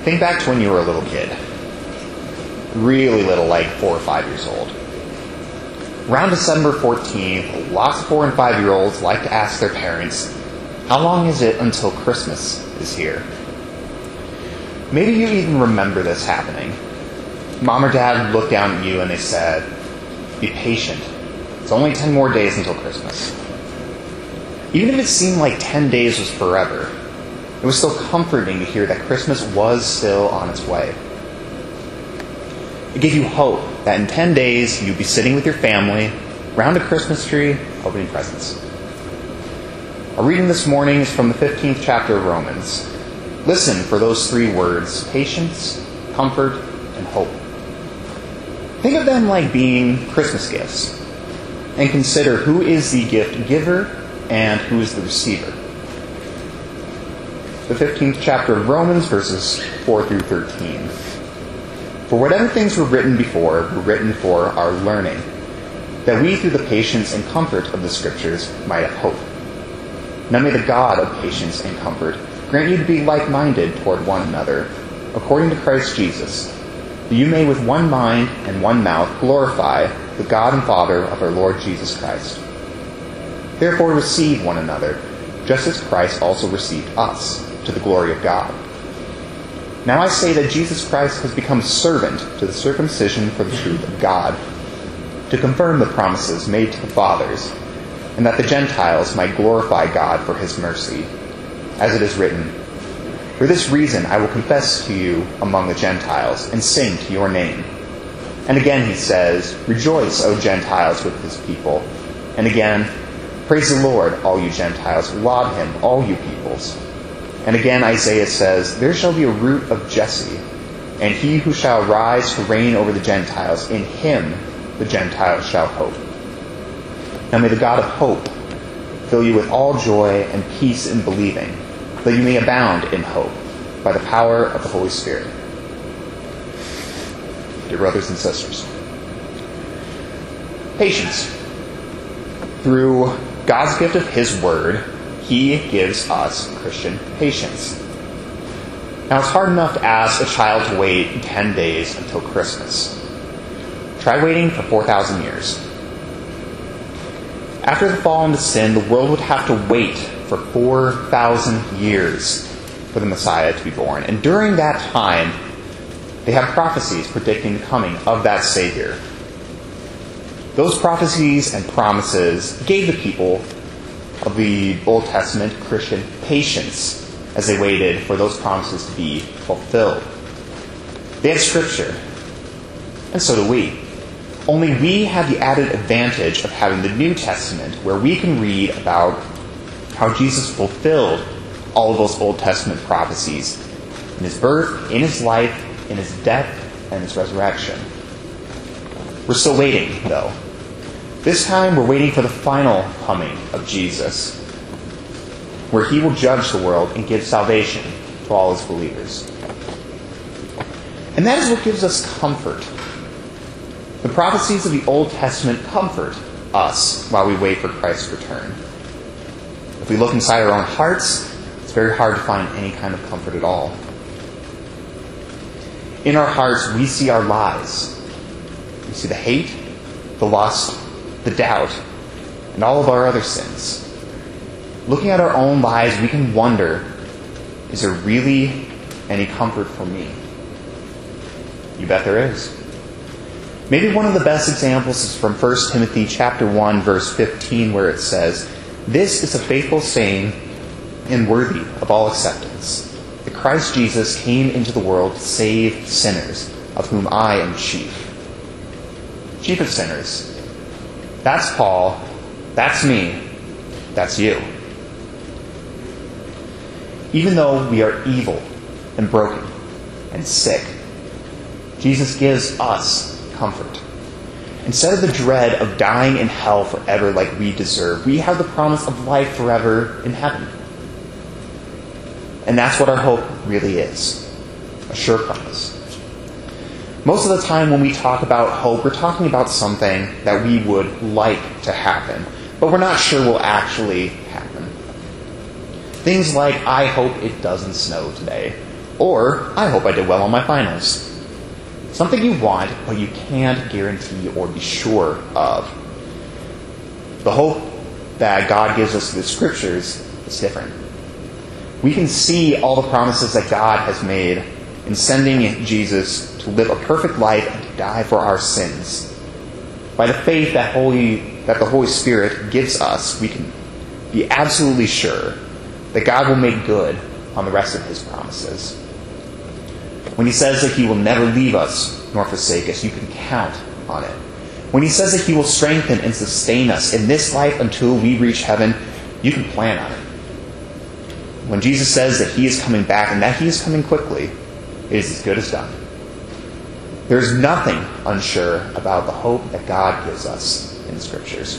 Think back to when you were a little kid. Really little, like 4 or 5 years old. Around December 14th, lots of 4 and 5-year-olds like to ask their parents, how long is it until Christmas is here? Maybe you even remember this happening. Mom or Dad looked down at you and they said, be patient. It's only 10 more days until Christmas. Even if it seemed like 10 days was forever, it was still comforting to hear that Christmas was still on its way. It gave you hope that in 10 days you'd be sitting with your family around a Christmas tree opening presents. Our reading this morning is from the 15th chapter of Romans. Listen for those 3 words, patience, comfort, and hope. Think of them like being Christmas gifts, and consider who is the gift giver and who is the receiver. The 15th chapter of Romans, verses 4 through 13. For whatever things were written before were written for our learning, that we through the patience and comfort of the Scriptures might have hope. Now may the God of patience and comfort grant you to be like-minded toward one another, according to Christ Jesus, that you may with one mind and one mouth glorify the God and Father of our Lord Jesus Christ. Therefore receive one another, just as Christ also received us, to the glory of God. Now I say that Jesus Christ has become servant to the circumcision for the truth of God, to confirm the promises made to the fathers, and that the Gentiles might glorify God for his mercy. As it is written, for this reason I will confess to you among the Gentiles, and sing to your name. And again he says, rejoice, O Gentiles, with his people. And again, praise the Lord, all you Gentiles. Laud him, all you peoples. And again Isaiah says, there shall be a root of Jesse, and he who shall rise to reign over the Gentiles, in him the Gentiles shall hope. Now may the God of hope fill you with all joy and peace in believing, that you may abound in hope by the power of the Holy Spirit. Dear brothers and sisters, patience. Through God's gift of his word, he gives us Christian patience. Now, it's hard enough to ask a child to wait 10 days until Christmas. Try waiting for 4,000 years. After the fall into sin, the world would have to wait for 4,000 years for the Messiah to be born. And during that time, they have prophecies predicting the coming of that Savior. Those prophecies and promises gave the people of the Old Testament Christian patience as they waited for those promises to be fulfilled. They had Scripture, and so do we. Only we have the added advantage of having the New Testament, where we can read about how Jesus fulfilled all of those Old Testament prophecies in his birth, in his life, in his death, and his resurrection. We're still waiting, though. This time we're waiting for the final coming of Jesus, where he will judge the world and give salvation to all his believers. And that is what gives us comfort. The prophecies of the Old Testament comfort us while we wait for Christ's return. If we look inside our own hearts, it's very hard to find any kind of comfort at all. In our hearts, we see our lies. We see the hate, the lust, the doubt, and all of our other sins. Looking at our own lives, we can wonder, is there really any comfort for me? You bet there is. Maybe one of the best examples is from 1 Timothy chapter 1, verse 15, where it says, this is a faithful saying and worthy of all acceptance, that Christ Jesus came into the world to save sinners, of whom I am chief. Chief of sinners. That's Paul. That's me. That's you. Even though we are evil and broken and sick, Jesus gives us comfort. Instead of the dread of dying in hell forever like we deserve, we have the promise of life forever in heaven. And that's what our hope really is. A sure promise. Most of the time when we talk about hope, we're talking about something that we would like to happen, but we're not sure will actually happen. Things like, I hope it doesn't snow today, Or, I hope I did well on my finals. Something you want, but you can't guarantee or be sure of. The hope that God gives us through the Scriptures is different. We can see all the promises that God has made in sending Jesus to live a perfect life and to die for our sins. By the faith that the Holy Spirit gives us, we can be absolutely sure that God will make good on the rest of his promises. When he says that he will never leave us nor forsake us, you can count on it. When he says that he will strengthen and sustain us in this life until we reach heaven, you can plan on it. When Jesus says that he is coming back and that he is coming quickly, it is as good as done. There is nothing unsure about the hope that God gives us in the Scriptures.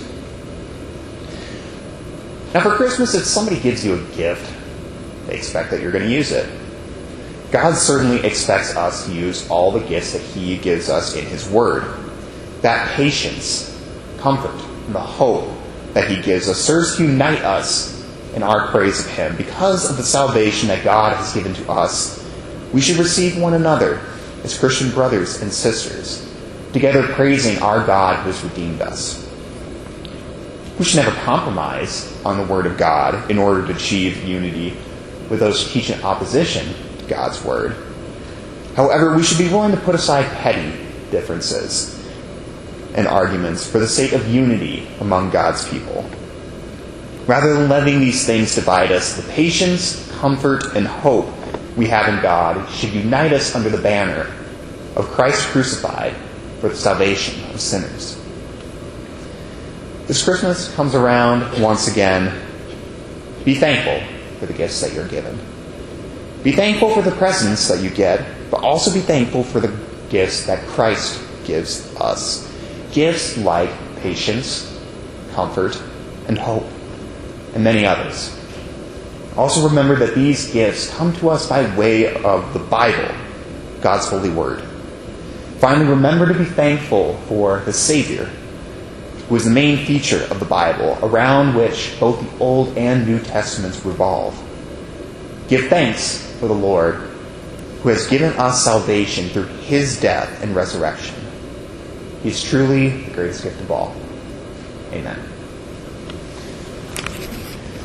Now for Christmas, if somebody gives you a gift, they expect that you're going to use it. God certainly expects us to use all the gifts that he gives us in his Word. That patience, comfort, and the hope that he gives us serves to unite us in our praise of him. Because of the salvation that God has given to us, we should receive one another as Christian brothers and sisters, together praising our God who has redeemed us. We should never compromise on the Word of God in order to achieve unity with those who teach in opposition to God's Word. However, we should be willing to put aside petty differences and arguments for the sake of unity among God's people. Rather than letting these things divide us, the patience, comfort, and hope we have in God should unite us under the banner of Christ crucified for the salvation of sinners. This Christmas comes around once again. Be thankful for the gifts that you're given. Be thankful for the presents that you get, but also be thankful for the gifts that Christ gives us. Gifts like patience, comfort, and hope, and many others. Also remember that these gifts come to us by way of the Bible, God's holy word. Finally, remember to be thankful for the Savior, who is the main feature of the Bible, around which both the Old and New Testaments revolve. Give thanks for the Lord, who has given us salvation through his death and resurrection. He is truly the greatest gift of all. Amen.